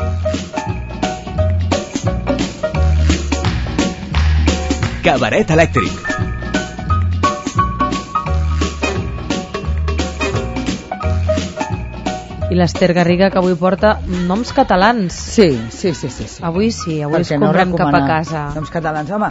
Cabaret elèctric. I l'Ester Garriga, que avui porta noms catalans. Sí. Avui escombrem cap a casa. Noms catalans, home,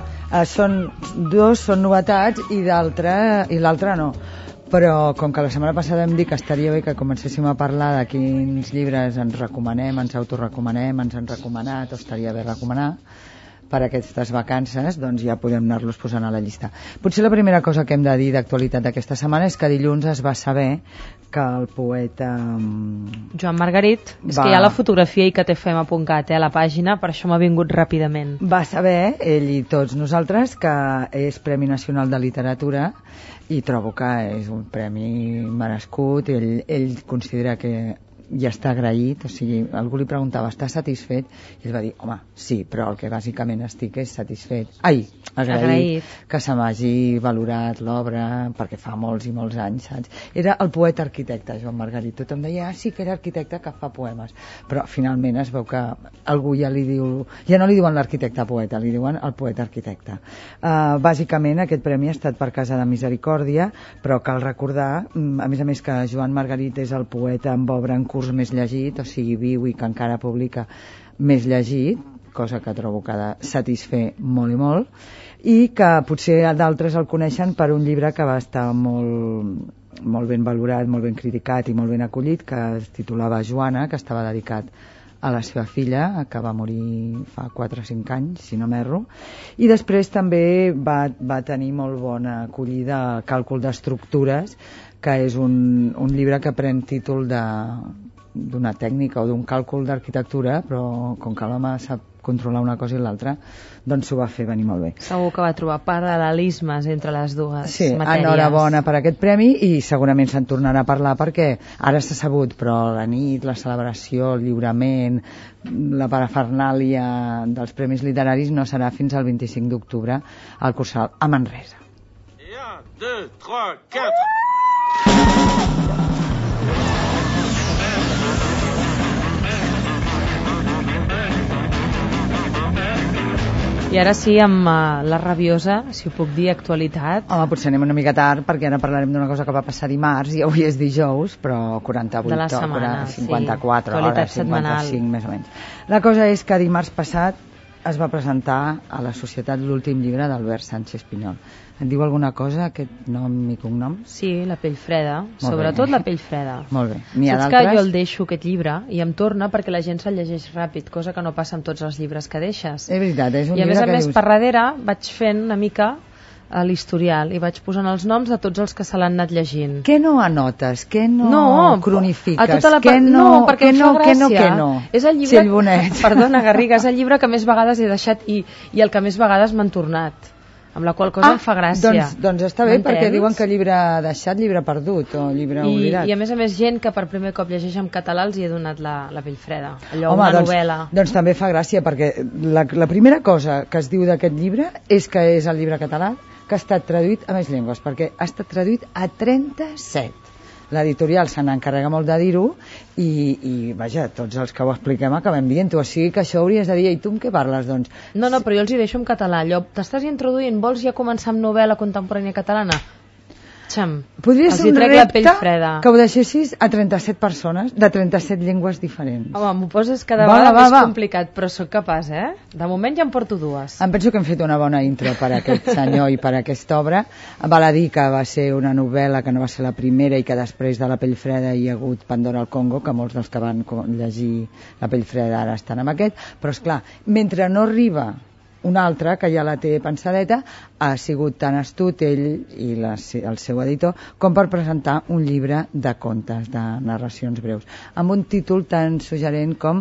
dos són novetats i l'altre no. Però com que la setmana passada em dic que estaria bé que comencéssim a parlar de quins llibres ens recomanem, ens autorecomanem, ens han recomanat o estaria bé recomanar per aquestes vacances, doncs ja podem anar-los posant a la llista. Potser la primera cosa que hem de dir d'actualitat d'aquesta setmana és que dilluns es va saber que el poeta Joan Margarit, és que hi ha la fotografia i que tfm.cat a la pàgina, per això m'ha vingut ràpidament. Va saber, ell i tots nosaltres, que és Premi Nacional de Literatura i trobo que és un premi merescut. Ell considera que ja està agraït, o sigui, algú li preguntava, està satisfet? I ell va dir, home, sí, però el que bàsicament estic és satisfet. Agraït que se m'hagi valorat l'obra, perquè fa molts i molts anys, saps? Era el poeta arquitecte, Joan Margarit. Tothom deia, sí que era arquitecte que fa poemes, però finalment es veu que algú ja li diu, ja no li diuen l'arquitecte poeta, li diuen el poeta arquitecte. Bàsicament aquest premi ha estat per Casa de Misericòrdia, però cal recordar, a més que Joan Margarit és el poeta amb obra en curs més llegit, o sigui, viu i que encara publica més llegit, cosa que trobo que ha de satisfer molt i molt, i que potser d'altres el coneixen per un llibre que va estar molt ben valorat, molt ben criticat i molt ben acollit, que es titulava Joana, que estava dedicat a la seva filla, que va morir fa 4 o 5 anys, si no m'erro, i després també va tenir molt bona acollida Càlcul d'estructures, que és un llibre que pren títol d'una tècnica o d'un càlcul d'arquitectura, però com que l'home sap controlar una cosa i l'altra, doncs s'ho va fer venir molt bé. Segur que va trobar paral·lelismes entre les dues matèries. Enhorabona per aquest premi, i segurament se'n tornarà a parlar perquè ara s'ha sabut, però la nit, la celebració, el lliurament, la parafernàlia dels premis literaris no serà fins al 25 d'octubre al Cursal, a Manresa. 1, 2, 3, 4... I ara sí, amb la rabiosa, si ho puc dir, actualitat. Home, potser anem una mica tard, perquè ara parlarem d'una cosa que va passar dimarts i avui és dijous, però 48 de la setmana, 54 hores, 55 setmanal. més o menys. La cosa és que dimarts passat es va presentar a la Societat l'últim llibre d'Albert Sánchez Pinyol. Et diu alguna cosa aquest nom i cognom? Sí, La pell freda, sobretot La pell freda. Molt bé. N'hi ha Saps d'altres? que jo el deixo aquest llibre i em torna perquè la gent se'l llegeix ràpid, cosa que no passa amb tots els llibres que deixes. És veritat, és un llibre que dius... I a més, per darrere vaig fent una mica a l'historial i vaig posant els noms de tots els que se l'han anat llegint. Què no anotes? Què no cronifiques? A tota la perquè em fa gràcia. És el llibre, perdona Garriga, és el llibre que més vegades he deixat i el que més vegades m'han tornat, amb la qual cosa em fa gràcia. Doncs està bé, perquè diuen que llibre deixat, llibre perdut o llibre oblidat. I a més gent que per primer cop llegeix en català els hi he donat la pell freda, allò, una novel·la. Doncs també fa gràcia, perquè la primera cosa que es diu d'aquest llibre és que és el llibre català que ha estat traduït a més llengües, perquè ha estat traduït a 37. L'editorial se n'encarrega molt de dir-ho i vaja, tots els que ho expliquem acabem dient-ho, o sigui que això hauries de dir, i tu amb què parles, doncs? No, però jo els hi deixo en català, allò, t'estàs introduint, vols ja començar amb novel·la contemporània catalana? Podria ser un repte que ho deixessis a 37 persones de 37 llengües diferents. Home, m'ho poses cada vegada més complicat, però sóc capaç, De moment ja em porto 2. Em penso que hem fet una bona intro per a aquest senyor i per a aquesta obra. Val a dir que va ser una novel·la que no va ser la primera i que després de La pell freda hi ha hagut Pandora al Congo, que molts dels que van llegir La pell freda ara estan amb aquest, però esclar, mentre no arriba un altre, que ja la té pensadeta, ha sigut tan astut ell i el seu editor com per presentar un llibre de contes, de narracions breus, amb un títol tan suggerent com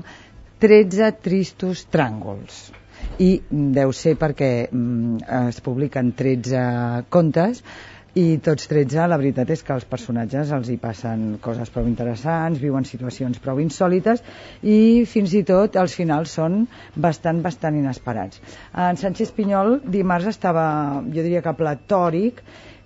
13 tristos tràngols. I deu ser perquè es publiquen 13 contes i tots 13, la veritat és que els personatges els hi passen coses prou interessants, viuen situacions prou insòlites i fins i tot els finals són bastant inesperats. En Sánchez Pinyol dimarts estava, jo diria que platòric,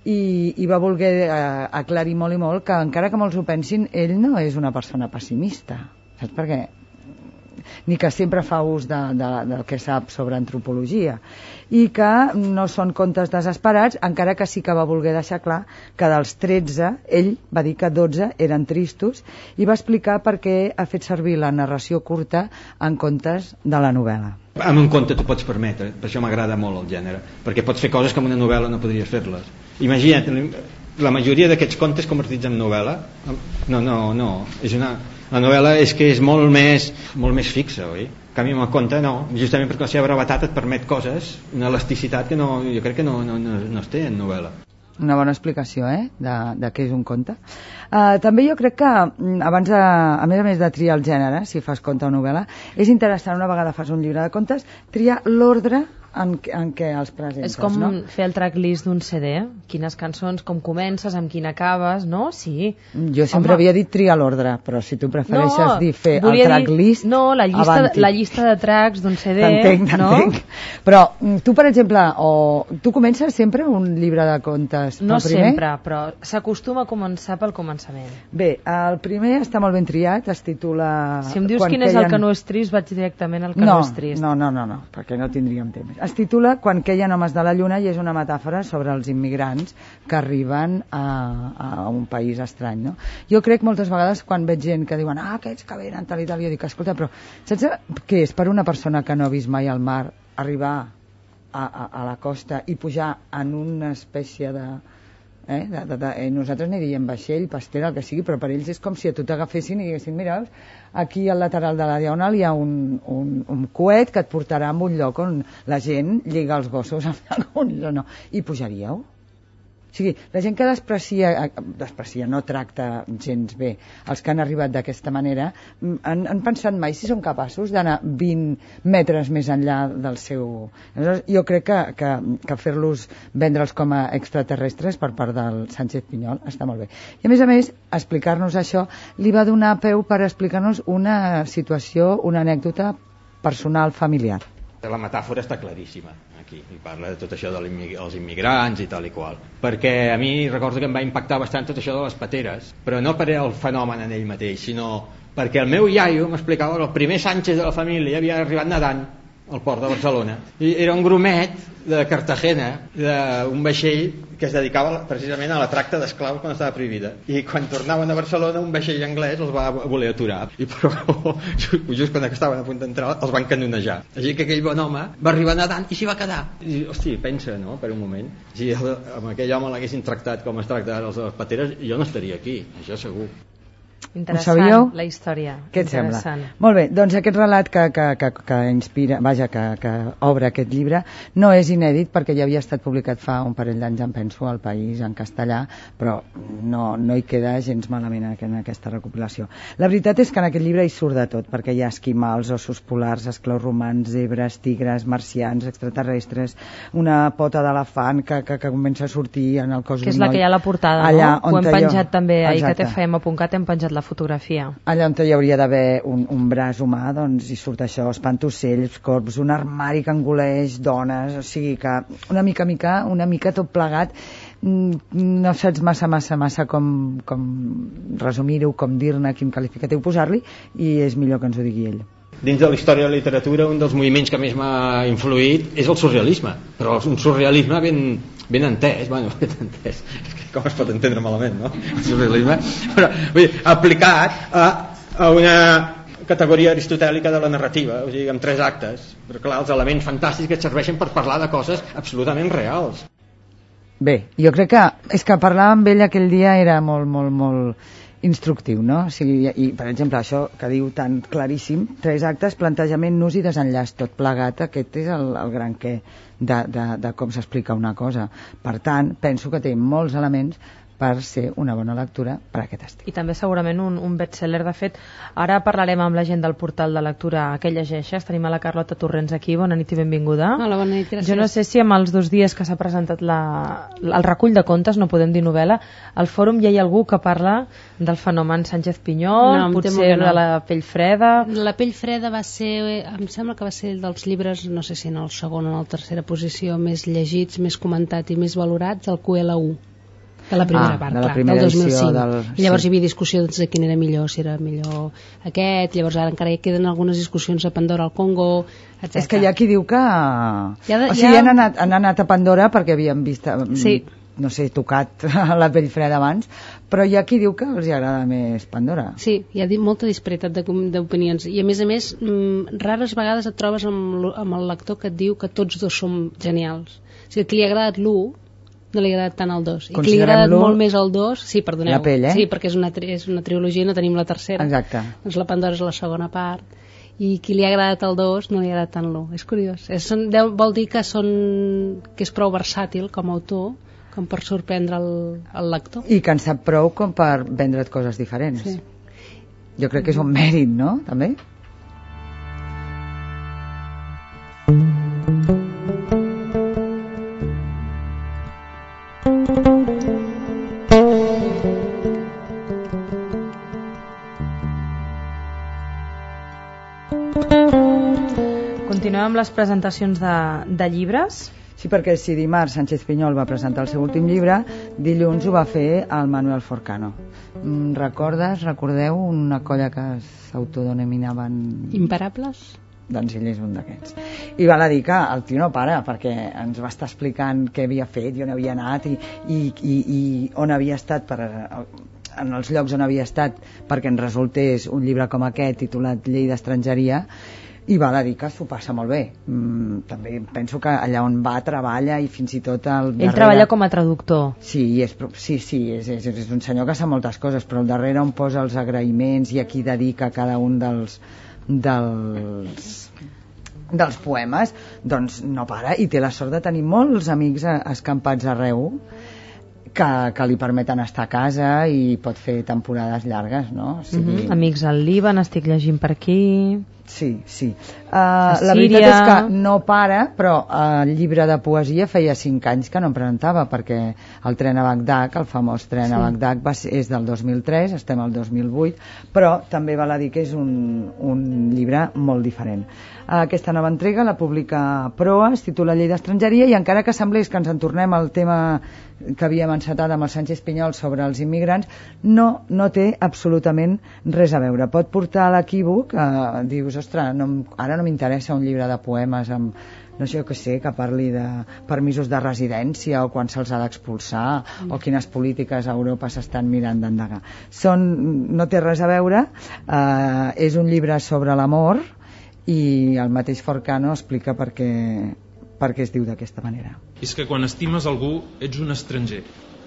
i va voler aclarir molt i molt que encara que molts ho pensin, ell no és una persona pessimista, saps? Perquè ni que sempre fa ús del que sap sobre antropologia, i que no són contes desesperats, encara que sí que va voler deixar clar que dels 13 ell va dir que 12 eren tristos, i va explicar per què ha fet servir la narració curta en comptes de la novel·la. Amb un conte t'ho pots permetre, per això m'agrada molt el gènere, perquè pots fer coses que amb una novel·la no podries fer-les. Imagina't, la majoria d'aquests contes convertits en novel·la, no, la novel·la és que és molt més fixa, oi? En canvi amb el conte no, justament perquè la seva brevetat et permet coses, una elasticitat que jo crec que no es té en novel·la. Una bona explicació, de què és un conte. També jo crec que abans a més de triar el gènere, si fas conte o novel·la, és interessant, una vegada fas un llibre de contes, triar l'ordre en què els presentes. És com fer el tracklist d'un CD, quines cançons, com comences, amb quina acabes, no? Sí. Jo sempre havia dit triar l'ordre, però si tu prefereixes dir fer el tracklist... No, la llista de tracks d'un CD. T'entenc. Però tu, per exemple, tu comences sempre un llibre de contes no sempre, però s'acostuma a començar pel començament. Bé, el primer està molt ben triat, es titula... Si em dius quin és el que no és trist, vaig directament al que no és trist. No, perquè no tindríem temps. Es titula Quan queien homes de la lluna, i és una metàfora sobre els immigrants que arriben a un país estrany, no? Jo crec moltes vegades quan veig gent que diuen aquests que venen tal i tal, jo dic, escolta, però saps què és per una persona que no ha vist mai al mar arribar a la costa i pujar en una espècie de... nosaltres n'hi diem vaixell, pastera, el que sigui, però per ells és com si a tu t'agafessin i diguessin, mira, aquí al lateral de la Diagonal hi ha un coet que et portarà a un lloc on la gent lliga els gossos i pujaríeu? O sigui, la gent que desprecia, no tracta gens bé els que han arribat d'aquesta manera, han pensat mai si són capaços d'anar 20 metres més enllà del seu... Aleshores, jo crec que fer-los vendre'ls com a extraterrestres per part del Sánchez Piñol està molt bé. I a més, explicar-nos això li va donar peu per explicar-nos una situació, una anècdota personal, familiar. La metàfora està claríssima aquí, i parla de tot això dels immigrants i tal i qual, perquè a mi recordo que em va impactar bastant tot això de les pateres, però no per el fenomen en ell mateix, sinó perquè el meu iaio m'explicava que el primer Sánchez de la família havia arribat nedant al port de Barcelona, i era un grumet de Cartagena, d'un vaixell que es dedicava precisament a la tracta d'esclaus quan estava prohibida, i quan tornaven a Barcelona un vaixell anglès els va voler aturar, i però just quan estaven a punt d'entrar els van canonejar, així que aquell bon home va arribar nedant i s'hi va quedar. I, hosti, pensa, no?, per un moment, si amb aquell home l'haguessin tractat com es tracta ara els de les pateres, jo no estaria aquí, això segur. Interessant, la història. Què et sembla? Molt bé, doncs aquest relat que inspira, que obre aquest llibre no és inèdit, perquè ja havia estat publicat fa un parell d'anys, em penso, al País, en castellà, però no hi queda gens malament en aquesta recopilació. La veritat és que en aquest llibre hi surt de tot, perquè hi ha esquimals, ossos polars, esclaus romans, zebres, tigres, marcians, extraterrestres, una pota d'elefant que comença a sortir en el cos d'un noi. Que és la que hi ha a la portada, allà, no? Ho hem penjat també, ahir que TFM.cat hem penjat la fotografia. Allà on hi hauria d'haver un braç humà, doncs hi surt això, espantocells, corps, un armari que engoleix dones, o sigui que una mica tot plegat, no saps massa com resumir-ho, com dir-ne, quin qualificatiu posar-li, i és millor que ens ho digui ell. Dins de la història de la literatura, un dels moviments que més m'ha influït és el surrealisme, però un surrealisme ben entès, com es pot entendre malament, no? El surrealisme, però aplicat a una categoria aristotèlica de la narrativa, o sigui, amb 3 actes, però clar, els elements fantàstics que et serveixen per parlar de coses absolutament reals. Bé, jo crec que parlar amb ell aquell dia era molt instructiu, no? O sigui, i per exemple això que diu tan claríssim, 3 actes, plantejament, nus i desenllaç, tot plegat, aquest és el gran què de com s'explica una cosa. Per tant, penso que té molts elements per ser una bona lectura per aquest estiu. I també segurament un best-seller. De fet, ara parlarem amb la gent del portal de lectura que llegeixes. Tenim a la Carlota Torrents aquí. Bona nit i benvinguda. Hola, bona nit, gràcies. Jo no sé si amb els 2 dies que s'ha presentat el recull de contes, no podem dir novel·la, al fòrum ja hi ha algú que parla del fenomen Sánchez Piñol, potser de la pell freda. La pell freda va ser, em sembla que va ser dels llibres, no sé si en el segon o en la tercera posició, més llegits, més comentat i més valorats, el QLU. De la primera part, de la clar, primera del 2005. edició. I llavors hi havia discussions de quin era millor, si era millor aquest, llavors ara encara hi queden algunes discussions a Pandora al Congo, etc. És que hi ha qui diu que... O sigui, han anat a Pandora perquè havien vist... Sí. No sé, tocat la pell freda abans, però hi ha qui diu que els agrada més Pandora. Sí, hi ha molta disparitat d'opinions i a més, rares vegades et trobes amb el lector que et diu que tots dos som genials. O sigui, que li ha agradat l'1 no li ha agradat tant el 2 i que li ha agradat molt més el 2, sí, perdoneu, la pell, sí, perquè és una trilogia, no tenim la tercera. Exacte. Doncs la Pandora és la segona part i qui li ha agradat el 2 no li ha agradat tant l'1. És curiós, vol dir que és prou versàtil com a autor com per sorprendre el lector. I que en sap prou com per vendre't coses diferents. Sí. Jo crec que és un mèrit, no? També? Continuem amb les presentacions de llibres. Sí, perquè si dimarts Sánchez Piñol va presentar el seu últim llibre, dilluns ho va fer el Manuel Forcano. Recordeu una colla que s'autodenominaven... Imparables? Doncs ell és un d'aquests. I val a dir que el tio no para, perquè ens va estar explicant què havia fet i on havia anat i on havia estat en els llocs on havia estat perquè en resultés un llibre com aquest titulat Llei d'Estrangeria. I val a dir que s'ho passa molt bé. També penso que allà on va treballa i fins i tot Ell treballa com a traductor. Sí, és un senyor que sap moltes coses, però al darrere on posa els agraïments i a qui dedica cada un dels poemes, doncs no para, i té la sort de tenir molts amics escampats arreu que li permeten estar a casa i pot fer temporades llargues, no? O sigui... Amics al Líban, estic llegint per aquí... Sí. La veritat és que no para, però el llibre de poesia feia 5 anys que no em presentava, perquè el Tren a Bagdad, el famós Tren a Bagdad, és del 2003, estem al 2008, però també val a dir que és un llibre molt diferent. Aquesta nova entrega la publica Proa, es titula Llei d'Estrangeria, i encara que semblés que ens en tornem al tema que havíem encetat amb el Sánchez Piñol sobre els immigrants, no té absolutament res a veure. Pot portar a l'equívoc, dius, ostres, ara no m'interessa un llibre de poemes amb, no sé què sé, que parli de permisos de residència o quan se'ls ha d'expulsar o quines polítiques a Europa s'estan mirant d'endegar. No té res a veure, és un llibre sobre l'amor i el mateix Forcano explica per què es diu d'aquesta manera. És que quan estimes algú ets un estranger.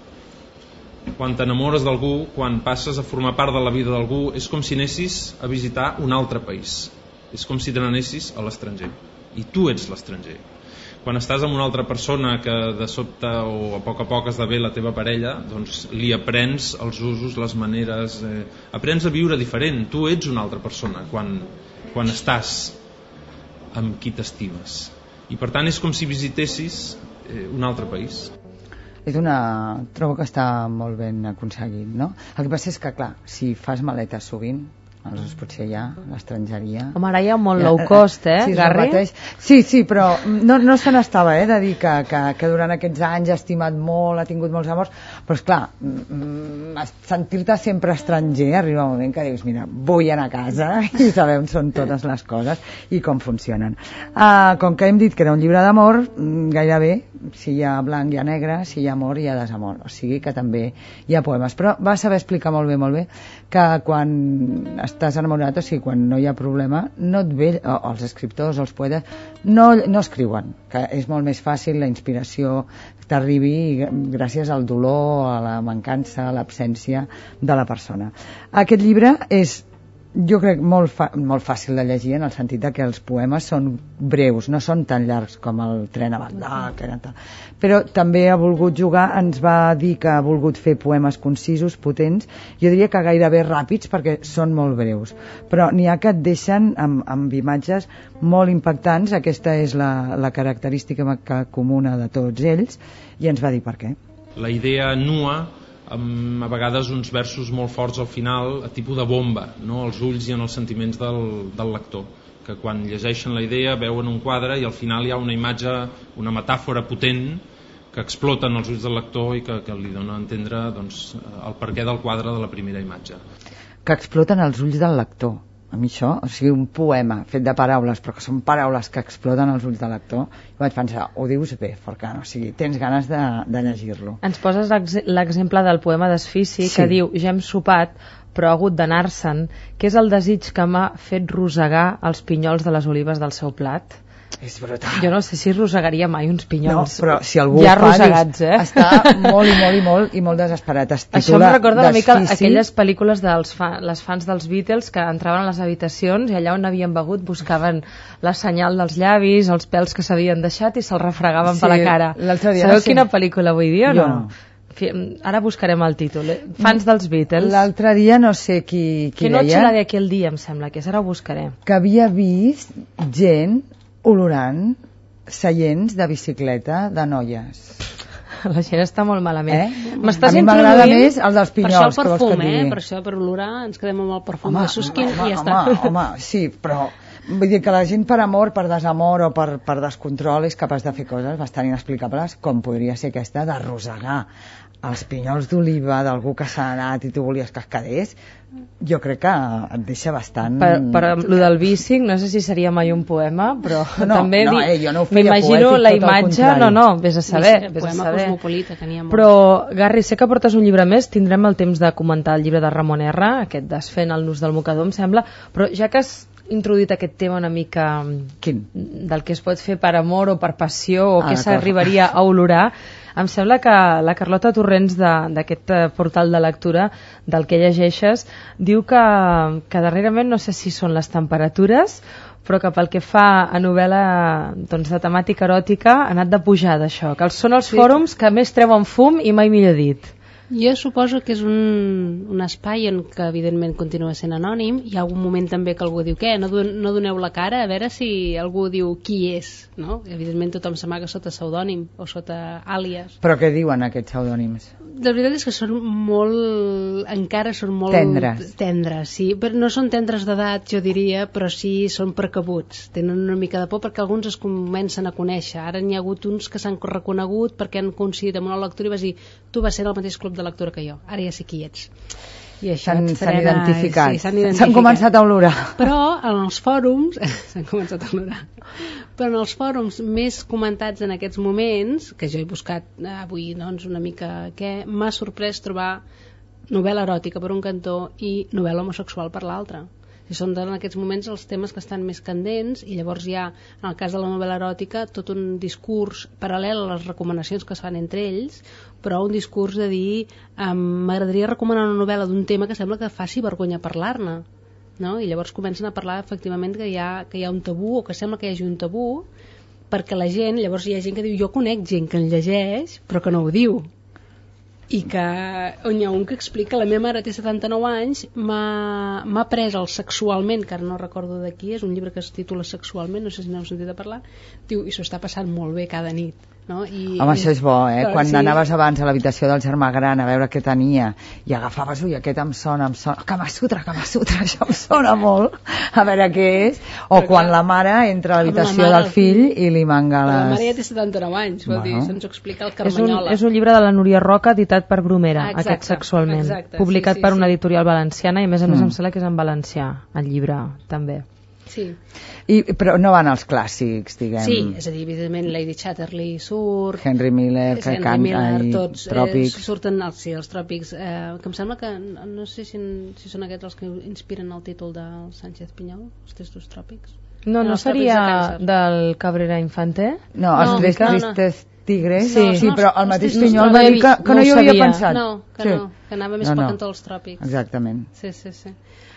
Quan t'enamores d'algú, quan passes a formar part de la vida d'algú, és com si anessis a visitar un altre país. És com si te n'anessis a l'estranger. I tu ets l'estranger. Quan estàs amb una altra persona que de sobte o a poc esdevé la teva parella, doncs li aprens els usos, les maneres, aprens a viure diferent. Tu ets una altra persona quan estàs amb qui t'estimes. I per tant és com si visitessis un altre país. Trobo que està molt ben aconseguit, no? El que passa és que, clar, si fas maletes sovint, aleshores potser ja l'estrangeria... Home, ara hi ha molt low cost, sí, Garri? Sí, però no se n'estava, de dir que durant aquests anys ha estimat molt, ha tingut molts amors, però esclar, sentir-te sempre estranger, arriba un moment que dius, mira, vull anar a casa i saber on són totes les coses i com funcionen. Com que hem dit que era un llibre d'amor, gairebé, si hi ha blanc hi ha negre, si hi ha amor hi ha desamor, o sigui que també hi ha poemes, però va saber explicar molt bé que quan estàs enamorat, o sigui, quan no hi ha problema, no et ve, els escriptors, els poetes, no escriuen, que és molt més fàcil, la inspiració t'arribi gràcies al dolor, a la mancança, a l'absència de la persona. Aquest llibre és, jo crec, molt fàcil de llegir, en el sentit que els poemes són breus, no són tan llargs com el Tren a Bagdad, però també ha volgut jugar, ens va dir que ha volgut fer poemes concisos, potents, jo diria que gairebé ràpids perquè són molt breus, però n'hi ha que et deixen amb imatges molt impactants. Aquesta és la característica comuna de tots ells i ens va dir per què. La idea nua, amb a vegades uns versos molt forts al final, a tipus de bomba, no? Als ulls i en els sentiments del lector, que quan llegeixen la idea veuen un quadre i al final hi ha una imatge, una metàfora potent exploten els ulls del lector i que li dona a entendre doncs, el perquè del quadre de la primera imatge. Que exploten els ulls del lector. A mi això, o sigui, un poema fet de paraules, però que són paraules que exploten els ulls del lector, i vaig pensar, ho dius bé, Forcant, o sigui, tens ganes de llegir-lo. Ens poses l'exemple del poema d'Esfici, que diu, ja hem sopat, però ha hagut d'anar-se'n, que és el desig que m'ha fet rosegar els pinyols de les olives del seu plat. És brutal. Jo no sé si rosegaria mai uns pinyols. No, però si algú ja ho fa, rosegats, està molt desesperat. Això em recorda una mica aquelles pel·lícules les fans dels Beatles que entraven a les habitacions i allà on havien begut buscaven la senyal dels llavis, els pèls que s'havien deixat i se'ls refregaven per la cara. Sabeu quina pel·lícula vull dir o no? Ara buscarem el títol. Fans dels Beatles. L'altre dia no sé qui que deia... Que noche la de aquel dia, em sembla que és. Ara ho buscaré. Que havia vist gent olorant seients de bicicleta de noies. La gent està molt malament. A mi m'agrada més el dels pinyols. Per això el perfum, per això per olorar ens quedem amb el perfum de Suskin i ja està. Home, sí, però vull dir que la gent per amor, per desamor o per descontrol és capaç de fer coses bastant inexplicables, com podria ser aquesta de rosegar els pinyols d'oliva d'algú que s'ha anat i tu volies que es quedés. Jo crec que et deixa bastant... Per lo del bícic, no sé si seria mai un poema, però també jo no ho feia m'imagino poètic, la imatge, vés a saber. Poema cosmopolita, que n'hi ha molt. Però, Garri, sé que portes un llibre més, tindrem el temps de comentar el llibre de Ramon R, aquest Desfent el nus del mocador, em sembla, però ja que has introduït aquest tema una mica del que es pot fer per amor o per passió o què s'arribaria a olorar, em sembla que la Carlota Torrents d'aquest portal de lectura del que llegeixes diu que darrerament no sé si són les temperatures però que pel que fa a novel·la doncs, de temàtica eròtica ha anat de pujar d'això, que són els fòrums que més treuen fum i mai millor dit. Jo suposo que és un espai en què evidentment continua sent anònim. Hi ha algun moment també que algú diu què, no doneu la cara a veure si algú diu qui és, no? Evidentment tothom s'amaga sota pseudònim o sota àlies. Però què diuen aquests pseudònims? La veritat és que són molt tendres, sí, però no són tendres d'edat, jo diria, però sí són precabuts, tenen una mica de por perquè alguns es comencen a conèixer. Ara n'hi ha hagut uns que s'han reconegut perquè han coincidit amb una lectura i vas dir, tu vas ser del mateix club de lectura que jo, ara ja sé qui ets. I això s'han identificat. Sí, s'han començat a olorar. Però en els fòrums s'han començat a olorar. Però en els fòrums més comentats en aquests moments, que jo he buscat avui doncs, una mica què, m'ha sorprès trobar novel·la eròtica per un cantó i novel·la homosexual per l'altre. I són en aquests moments els temes que estan més candents i llavors hi ha, en el cas de la novel·la eròtica, tot un discurs paral·lel a les recomanacions que es fan entre ells, però un discurs de dir m'agradaria recomanar una novel·la d'un tema que sembla que faci vergonya parlar-ne, no? I llavors comencen a parlar efectivament que hi ha un tabú o que sembla que hi hagi un tabú perquè la gent, llavors hi ha gent que diu jo conec gent que en llegeix però que no ho diu i que on hi ha un que explica la meva mare té 79 anys m'ha pres el Sexualment, que ara no recordo de qui és, un llibre que es titula Sexualment, no sé si n'heu sentit a parlar, diu, i s'ho està passant molt bé cada nit, no? Home, això és bo, quan anaves abans a l'habitació del germà gran a veure què tenia i agafaves, ui, aquest em sona Kama Sutra, això em sona molt a veure què és, o però quan la mare entra a l'habitació del fill i li manga les... La mare ja té 79 anys, vol dir, se'ns explica el Carmanyola. És un llibre de la Núria Roca editat per Bromera, aquest Sexualment, publicat per una editorial valenciana i a més em sembla que és en valencià el llibre també. Sí. Però no van als clàssics, diguem. Sí, és a dir, evidentment Lady Chatterley surt, Henry Miller, tots surten els Tròpics, que em sembla que no sé si són aquests els que inspiren el títol del Sánchez Pinyol, els Tristos Tròpics. No seria del Cabrera Infante? No, els Tristes Tigres, sí, però el mateix Pinyol va dir que no hi havia pensat. No, que anava més pel cantó dels Tròpics. Exactament. Sí.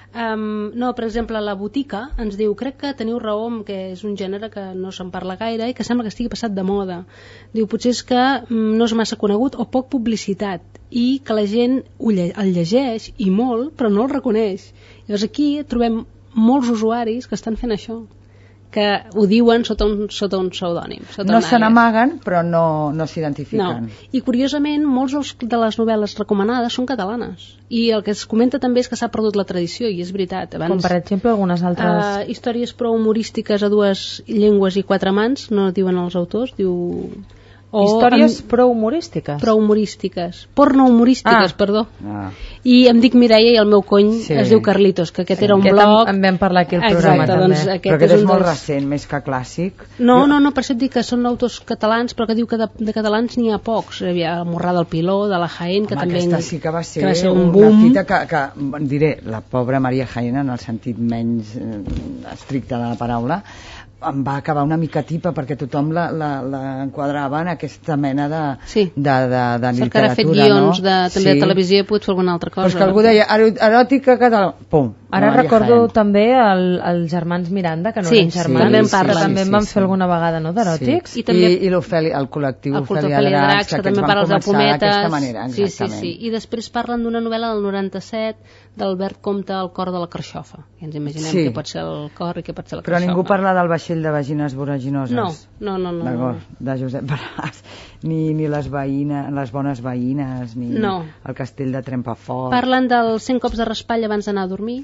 No, per exemple, La botica ens diu, crec que teniu raó que és un gènere que no se'n parla gaire i que sembla que estigui passat de moda. Diu, potser és que no és massa conegut o poc publicitat i que la gent el llegeix i molt, però no el reconeix. Llavors aquí trobem molts usuaris que estan fent això, que ho diuen sota un pseudònim. No se n'amaguen, però no s'identifiquen. No. I curiosament, molts de les novel·les recomanades són catalanes. I el que es comenta també és que s'ha perdut la tradició, i és veritat. Com per exemple algunes altres... Històries prou humorístiques a 2 llengües i 4 mans, no diuen els autors, diu... Històries prou humorístiques. Prou humorístiques. Porno humorístiques, perdó. Ah. I em dic Mireia i el meu cony es diu Carlitos, que aquest era un blog... En vam parlar aquí al programa també. Doncs Però aquest és molt recent, més que clàssic. No, per això et dic que són autors catalans, però que diu que de catalans n'hi ha pocs. Hi havia el Morrà del Piló, de la Jaén, que també... Aquesta sí que va ser un una boom. fita que, diré, la pobra Maria Jaén, en el sentit menys estricte de la paraula, em va acabar una mica tipa perquè tothom la enquadrava en aquesta mena de literatura, que ara ha fet guions també de televisió i he pogut fer alguna altra cosa. Però és que algú deia eròtica català, pum. Ara recordo també els germans Miranda, que no eren germans, que també en van fer alguna vegada, no, d'eròtics. I l'Ofèlia, el col·lectiu Ofèlia Dracs, que també van parla d'aquesta manera, exactament. Sí. I després parlen d'una novel·la del 97 d'Albert Comte, El cor de la carxofa. I ens imaginem què pot ser el cor i què pot ser la carxofa. Però ningú parla del vaixell de vagines voraginoses. No. D'acord, de Josep Baràs. Ni les veïnes, les bones veïnes, ni el castell de Trempafort. Parlen dels 100 cops de raspall abans d'anar a dormir.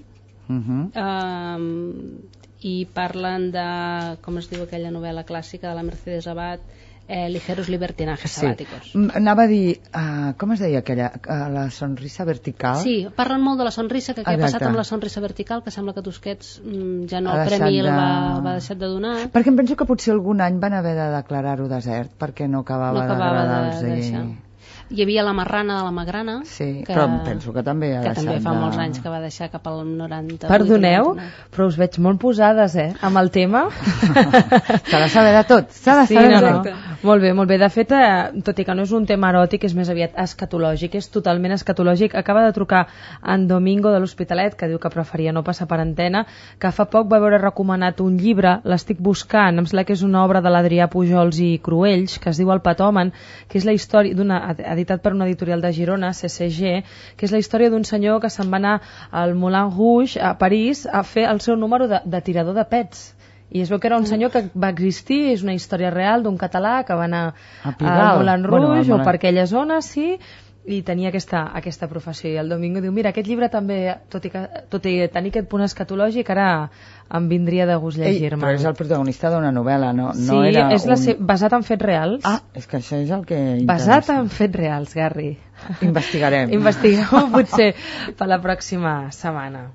I parlen de, com es diu aquella novel·la clàssica de la Mercedes Abad, Ligeros libertinajes sabáticos. Anava a dir, com es deia aquella? La sonrisa vertical? Sí, parlen molt de la sonrisa, que què ha passat amb la sonrisa vertical, que sembla que Tusquets ja no el premi el va deixar de donar. Perquè em penso que potser algun any van haver de declarar-ho desert, perquè no acabava d'agradar-los. Hi havia la Marrana de la Magrana, però penso que també ha deixat també fa molts anys que va deixar cap al 90. Perdoneu, però us veig molt posades, amb el tema. S'ha de saber de tot, s'ha de saber de tot. Molt bé. De fet, tot i que no és un tema eròtic, és més aviat escatològic, és totalment escatològic. Acaba de trucar en Domingo de l'Hospitalet, que diu que preferia no passar per antena, que fa poc va veure recomanat un llibre, l'estic buscant, em sembla que és una obra de l'Adrià Pujols i Cruells, que es diu El Patòmen, que és la història editat per una editorial de Girona, CCG, que és la història d'un senyor que se'n va anar al Moulin Rouge, a París, a fer el seu número de tirador de pets. I es veu que era un senyor que va existir, és una història real d'un català que va anar al Moulin Rouge o per aquella zona, i tenia aquesta professió. I el Domingo diu, mira, aquest llibre també, tot i tenir aquest punt escatològic, ara em vindria de gust llegir-me. Però és el protagonista d'una novel·la, no? Sí, és basat en fets reals. És que això és el que interessa. Basat en fets reals, Garri. Investigarem. Investigueu potser per la pròxima setmana.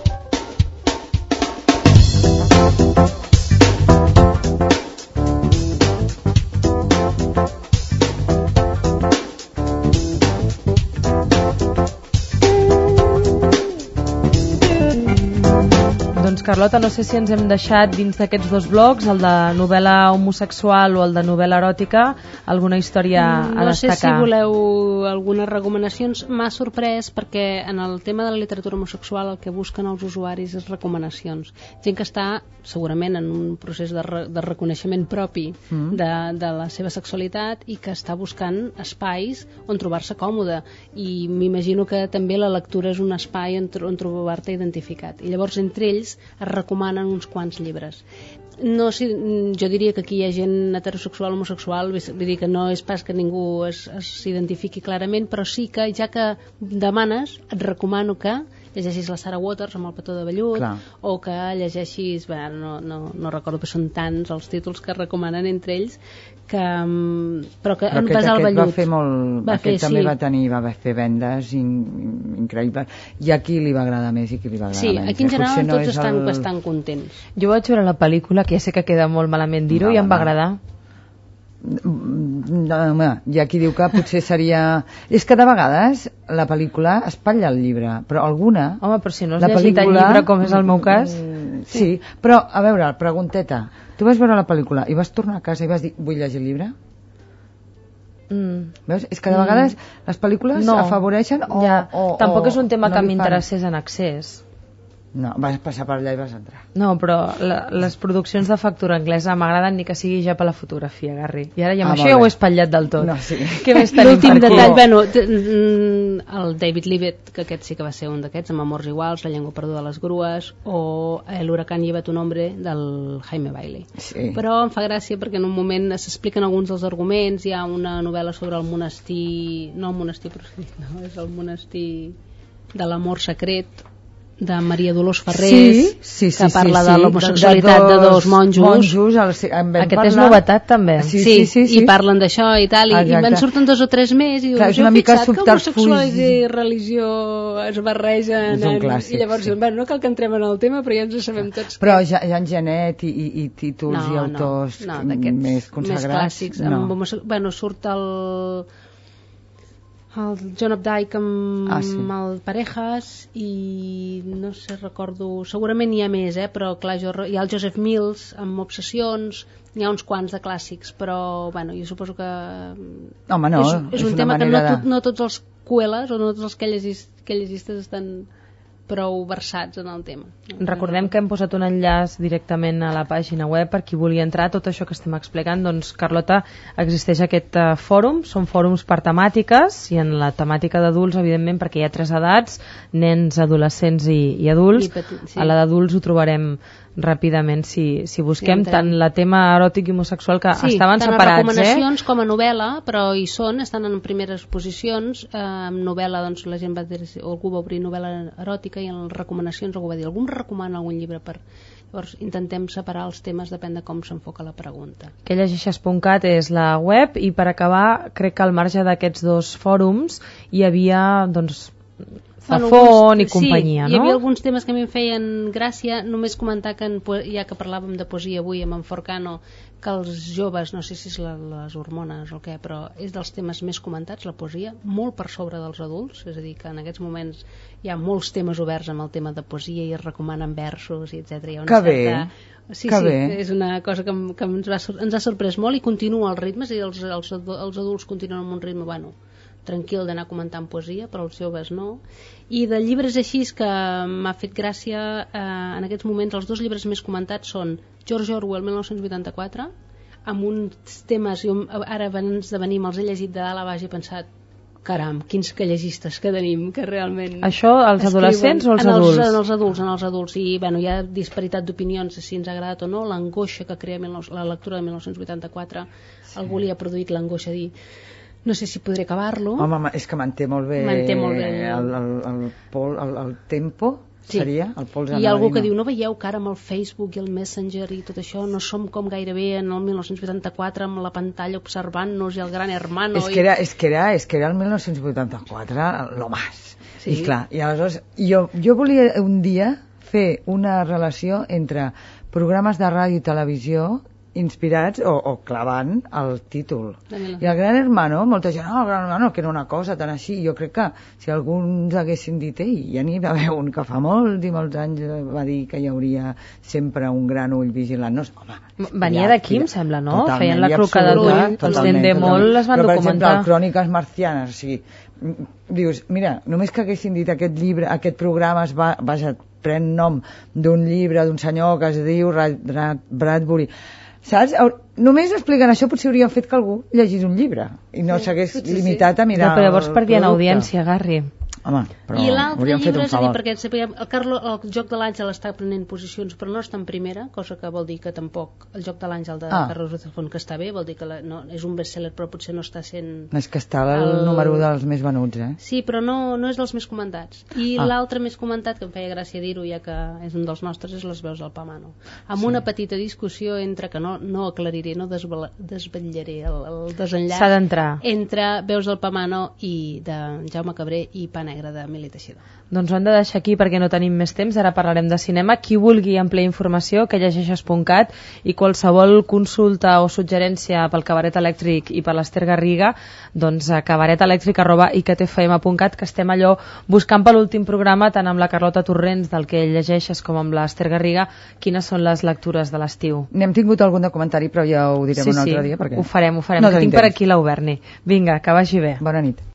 Doncs Carlota, no sé si ens hem deixat dins d'aquests dos blocs, el de novel·la homosexual o el de novel·la eròtica, alguna història a destacar. No sé si voleu algunes recomanacions. M'ha sorprès perquè en el tema de la literatura homosexual el que busquen els usuaris és recomanacions. Gent que està segurament en un procés de reconeixement propi de la seva sexualitat i que està buscant espais on trobar-se còmode, i m'imagino que també la lectura és un espai on trobar-te identificat, i llavors entre ells es recomanen uns quants llibres. Jo diria que aquí hi ha gent heterosexual, homosexual, vull dir que no és pas que ningú s'identifiqui clarament, però sí que ja que demanes et recomano que llegeixis la Sarah Waters amb El petó de vellut, o que llegeixis, no recordo, però són tants els títols que recomanen entre ells, però que en basar el vellut va fer molt, aquest també va fer vendes increïbles, i a qui li va agradar més i qui li va agradar menys. Sí, aquí en general tots estan bastant contents. Jo vaig veure la pel·lícula, que ja sé que queda molt malament dir-ho, i em va agradar. Hi ha qui diu que potser seria... És que de vegades la pel·lícula espatlla el llibre, però alguna... Home, però si no has llegit el llibre, com és el meu cas... Sí, però, a veure, pregunteta, tu vas veure la pel·lícula i vas tornar a casa i vas dir, vull llegir el llibre? Veus? És que de vegades les pel·lícules afavoreixen o tampoc és un tema que m'interessés en excés. No, vas passar per allà i vas entrar. No, però les produccions de factura anglesa m'agraden, ni que sigui ja per la fotografia, Garri. I ara ja amb això ja ho he espatllat del tot. No, sí. Què més tenim l'últim detall, el David Libet, que aquest sí que va ser un d'aquests, amb Amors iguals, La llengua perduda de les grues, o L'huracán lleva tu nombre, del Jaime Bailey. Sí. Però em fa gràcia perquè en un moment s'expliquen alguns dels arguments. Hi ha una novel·la sobre el monestir, no el monestir proscrit, no, és el monestir de l'amor secret, de Maria Dolors Ferrés, que parla de l'homosexualitat de dos monjos. Aquest és novetat també. Sí, i parlen d'això i tal, i me'n surten 2 o 3 més, i dius, jo he fixat que homosexualitat i religió es barregen, i llavors, no cal que entrem en el tema, però ja ens ho sabem tots. Però Jean Genet i títols i autors més consagrats? Més clàssics. Bueno, surt el John Updike amb el Parejas, i no sé, recordo, segurament hi ha més, però clar, hi ha el Joseph Mills amb Obsessions, n'hi ha uns quants de clàssics, però bueno, jo suposo que és un tema que no tots els cueles o no tots els que llegistes estan prou versats en el tema. Recordem que hem posat un enllaç directament a la pàgina web per qui vulgui entrar a tot això que estem explicant. Doncs, Carlota, existeix aquest fòrum, són fòrums per temàtiques, i en la temàtica d'adults, evidentment, perquè hi ha 3 edats, nens, adolescents i adults. A la d'adults ho trobarem ràpidament si busquem tant la tema eròtic i homosexual, que estaven separats. Sí, tant a recomanacions com a novel·la, però hi estan en primeres posicions. En novel·la, doncs, la gent va dir, algú va obrir novel·la eròtica, i en les recomanacions algú va dir, algú recomana algun llibre llavors intentem separar els temes, depèn de com s'enfoca la pregunta. Que llegeixes.cat és la web, i per acabar, crec que al marge d'aquests 2 fòrums hi havia, doncs, Zafón i companyia, no? Hi havia alguns temes que a mi em feien gràcia, només comentar que ja que parlàvem de poesia avui amb en Forcano, que els joves, no sé si és les hormones o què, però és dels temes més comentats, la poesia, molt per sobre dels adults, és a dir, que en aquests moments hi ha molts temes oberts amb el tema de poesia i es recomanen versos, etc. Que bé! Sí, és una cosa que ens ha sorprès molt, i continua els ritmes, i els adults continuen amb un ritme, tranquil, d'anar comentant poesia, però els joves no. I de llibres així que m'ha fet gràcia, en aquests moments els 2 llibres més comentats són George Orwell, 1984, amb uns temes, ara abans de venir me'ls he llegit de dalt a baix i he pensat, caram, quins callegistes que tenim, que realment... Això als adolescents o als adults? En els adults, i hi ha disparitat d'opinions si ens ha agradat o no. L'angoixa que crea la lectura de 1984, algú li ha produït l'angoixa de dir, no sé si podré acabar-lo. Home, és que manté molt bé el tempo, seria el pols. Hi ha algú que diu, no veieu que ara amb el Facebook i el Messenger i tot això no som com gairebé en el 1984 amb la pantalla observant-nos i el gran hermano. És que era el 1984 lo más. Sí. I clar, i aleshores jo volia un dia fer una relació entre programes de ràdio i televisió inspirats o clavant el títol. I el Gran Hermano, molta gent, el Gran Hermano, que era una cosa tan així. Jo crec que si alguns haguessin dit, ja n'hi va haver un que fa molts i molts anys va dir que hi hauria sempre un gran ull vigilant-nos. Venia d'aquí, em sembla, no? Feien la clocada d'ull, els Dendemol les van documentar. Però, per exemple, el Cròniques Marcianes, o sigui, dius, mira, només que haguessin dit aquest llibre, aquest programa pren nom d'un llibre d'un senyor que es diu Bradbury, saps? Només explicant això potser hauria fet que algú llegís un llibre i no s'hagués limitat a mirar però llavors perdien audiència, Garri. Home, però i l'altre llibre, és a dir, perquè el Joc de l'Àngel està prenent posicions però no està en primera, cosa que vol dir que tampoc el Joc de l'Àngel de Carlos Ruzafón, que està bé, vol dir que és un bestseller però potser no està sent... És que està el número 1 dels més venuts, Sí, però no és dels més comentats. I l'altre més comentat, que em feia gràcia dir-ho, ja que és un dels nostres, és Les veus del Pamano, amb una petita discussió entre, que no aclariré, no desvetllaré el desenllaç. S'ha d'entrar. Entre Veus del Pamano i de Jaume Cabré i Pa Negre de Emili Teixidor. Doncs ho hem de deixar aquí perquè no tenim més temps. Ara parlarem de cinema. Qui vulgui ampliar informació, que llegeixes.cat, i qualsevol consulta o suggerència pel Cabaret Elèctric i per l'Ester Garriga, doncs a cabaretelèctric@ictfm.cat, que estem allò buscant per l'últim programa, tant amb la Carlota Torrents, del que llegeixes, com amb l'Ester Garriga, quines són les lectures de l'estiu. N'hem tingut algun de comentari, però ja ho direm un altre dia. Ho farem. No, que tinc per aquí l'Auverni. Vinga, que vagi bé. Bona nit.